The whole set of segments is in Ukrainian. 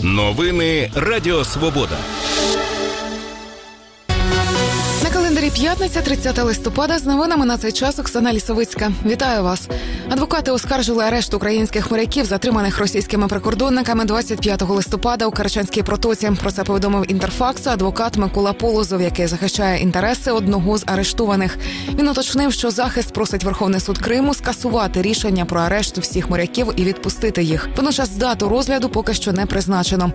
Новини Радіо Свобода. На календарі п'ятниця, 30 листопада. З новинами на цей час Оксана Лісовицька. Вітаю вас. Адвокати оскаржили арешт українських моряків, затриманих російськими прикордонниками 25 листопада у Керченській протоці. Про це повідомив Інтерфаксу адвокат Микола Полозов, який захищає інтереси одного з арештованих. Він уточнив, що захист просить Верховний суд Криму скасувати рішення про арешт всіх моряків і відпустити їх. Водночас дату розгляду поки що не призначено.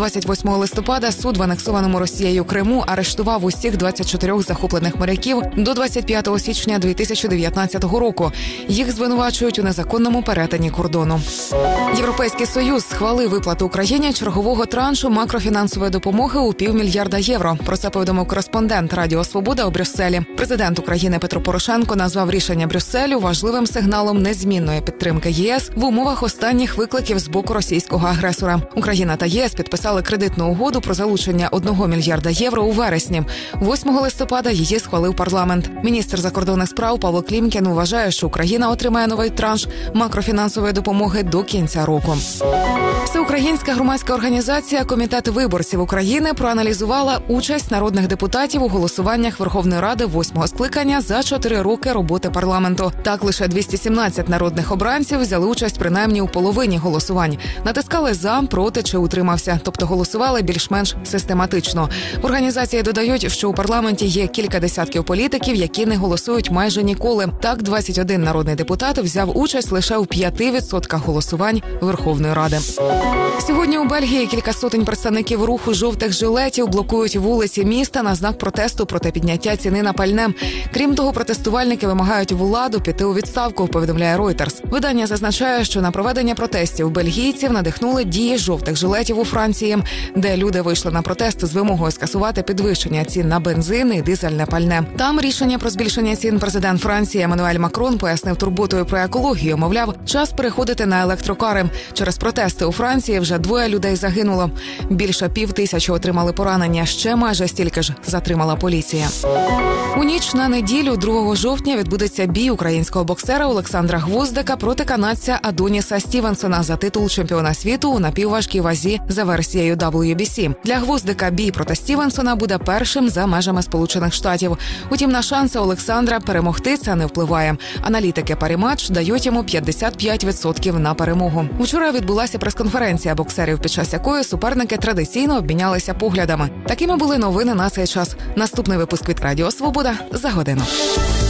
28 листопада суд в анексованому Росією Криму арештував усіх 24 захоплених моряків до 25 січня 2019 року. Їх звинувачують у незаконному перетині кордону. Європейський Союз схвалив виплату Україні чергового траншу макрофінансової допомоги у $500 мільярда євро. Про це повідомив кореспондент Радіо Свобода у Брюсселі. Президент України Петро Порошенко назвав рішення Брюсселю важливим сигналом незмінної підтримки ЄС в умовах останніх викликів з боку російського агресора. Україна та ЄС підписали кредитну угоду про залучення $1 мільярда євро у вересні. 8 листопада її схвалив парламент. Міністр закордонних справ Павло Клімкін вважає, що Україна отримає новий транш макрофінансової допомоги до кінця року. Всеукраїнська громадська організація «Комітет виборців України» проаналізувала участь народних депутатів у голосуваннях Верховної Ради 8-го скликання за 4 роки роботи парламенту. Так, лише 217 народних обранців взяли участь принаймні у половині голосувань. Натискали «за», «проти» чи «утримався», тобто голосували більш-менш систематично. В організації додають, що у парламенті є кілька десятків політиків, які не голосують майже ніколи. Так, 21 народний депутат взяв участь лише у 5% голосувань Верховної Ради. Сьогодні у Бельгії кілька сотень представників руху жовтих жилетів блокують вулиці міста на знак протесту проти підняття ціни на пальне. Крім того, протестувальники вимагають владу піти у відставку, повідомляє Reuters. Видання зазначає, що на проведення протестів бельгійців надихнули дії жовтих жилетів у Франції, де люди вийшли на протест з вимогою скасувати підвищення цін на бензин і дизельне пальне. Там рішення про збільшення цін президент Франції Еммануель Макрон пояснив турботою про екологію. Мовляв, час переходити на електрокари. Через протести у Франції вже 2 людей загинуло. Більше 5000 отримали поранення. Ще майже стільки ж затримала поліція. У ніч на неділю, 2 жовтня, відбудеться бій українського боксера Олександра Гвоздика проти канадця Адоніса Стівенсона за титул чемпіона світу у напівважкій вазі за версією WBC. Для Гвоздика бій проти Стівенсона буде першим за межами Сполучених Штатів. Утім, на шанси Олександра перемогти це не впливає. Аналітики парі-матч дають йому 55% на перемогу. Вчора відбулася прес-конференція боксерів, під час якої суперники традиційно обмінялися поглядами. Такими були новини на цей час. Наступний випуск від Радіо Свобода за годину.